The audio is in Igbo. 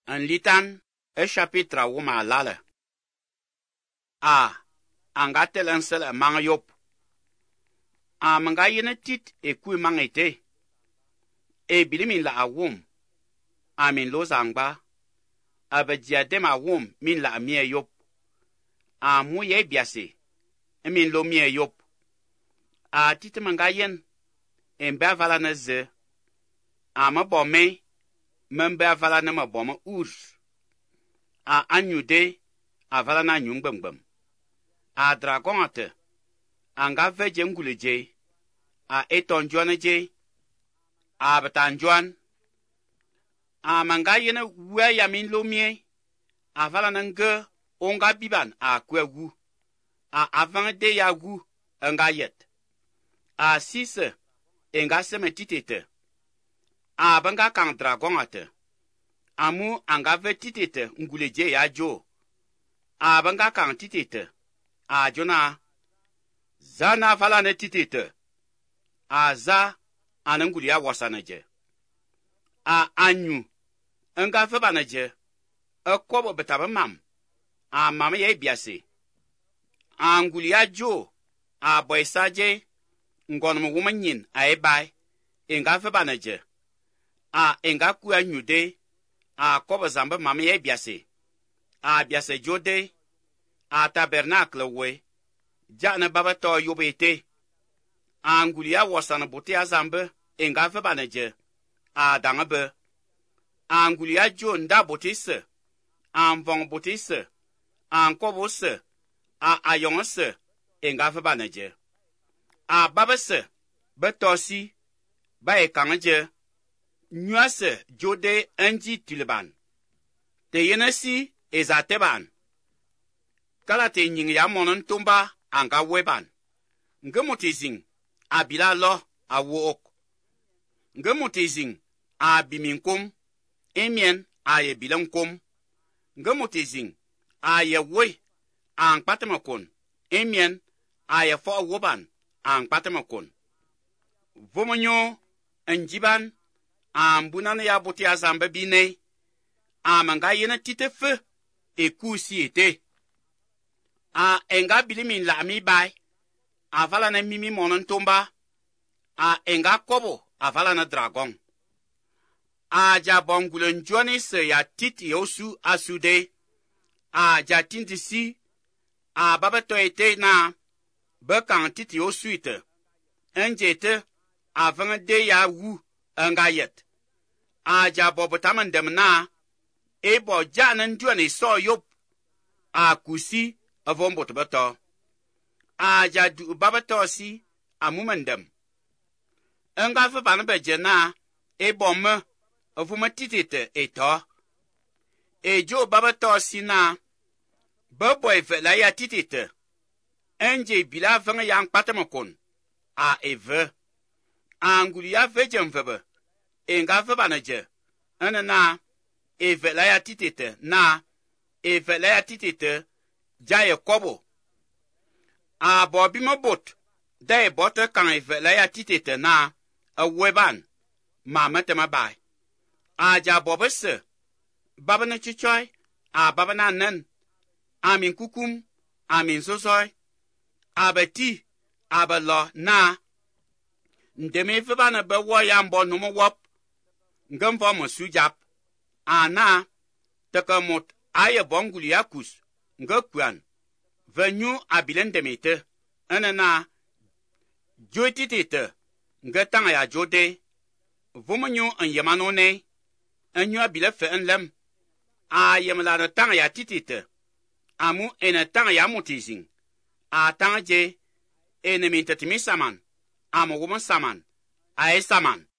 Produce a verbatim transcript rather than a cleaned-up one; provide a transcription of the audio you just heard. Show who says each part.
Speaker 1: În litan, e chapitra wuma lale. A, angatel ansel mang yop. A manga yene tit e kui mangete. E bilimin la awum. A min lo zangba. A bediadem awum min la mie yop. A mu ye biase. E min lo mie yop. A tit manga yen. En be avala na ze. A ma bome. Men be avala na ma bome ur. A anyude. Avala na nyung bem bem. A dragon ate. Anga veje ngule je. A eton juane je. A betan juan. A manga yene we yamin lo mie. A vala nge onga biban a kwe gu. A avant de ya gu nga yet. A sise enga seme titete. A banga kang dragon ate. Amu anga ve titete ngule je ya jo. A banga kang titete. A jona. Za na vala ne titete. A za ananguli ya wasana je. A anyu. Nga feba na je. A kobo betaba mam. A mama ye biase. A nguli ya jo. A boysa je. Ngonum woman yin a ebai. Nga feba na je. A nga kuya nyude. A kobo zamba mama ye biase. A biase jode. A tabernacle we. Jana baba to yobete. A nguli ya wasana bote ya zambe. Nga feba na je. A dangabe. A nguli ya jo nda bote se. A mvong bote se. A nkobo se. A ayon se. Nga feba na je. A baba se. Beto si. Ba e kanje. Nyua se jode enji tiliban. Te yene si ezateban. Kala te nying ya monon tumba anga weban. Nge motizing a bila lo a wook. Nge motizing a biminkum. Emien a ye bilankum. Nge motizing a ye we a nkpatemakon. Emien a ye fo woban a nkpatemakon. Vomonyo enjiban a mbunane ya bote ya zambe bine. A manga yene titefe e kusi ete. A enga bilimin la mi bay. A vala na mimi monon tomba. A enga kobo a vala na dragon. A ja bongulen joni se ya tit yosu asude. A ja tinti si. A baba to ete na. Bekan tit yosu ite. Enjete. A vanga de ya wu. Enga yet. A ja bobotaman dem na. Ebo janan joni so yop. A kusi. Avon bot bato. A jadu babato si. A mumendem. Nga fe banbe jena. E bomme. Avuma titite eto. E jo babato si na. Beboy fe la ya titite. Enje bila vanga yang patamokon. A eve. A nguli ya vejem vebe. E nga fe banaje. Ene na. E ve la ya titite na. E ve la ya titite. Jaye kobo. A bobi mo bot. Daye bote kan eve la ya titete na. A weban. Ma mete ma bay. A ja bobe se. Baba na chichoy. A baba na nen. A min kukum. A min sosoy. A be ti. A be lo na. Ndeme veba na be wo ya mbo numo wop. Ngem vo mo sujap. A na. Teke mot. Aye bonguli ya kus. Nga kwan. Venyu abilen demete. Ene na. Joititite. Nga tanga ya jode. Vomenyu en yemanone. Enyu abile fe en lem. A yemla na tanga ya titite. Amu ene tanga ya motizing. A tanga je. Ene mintetimi saman. Amu woman saman. A e saman.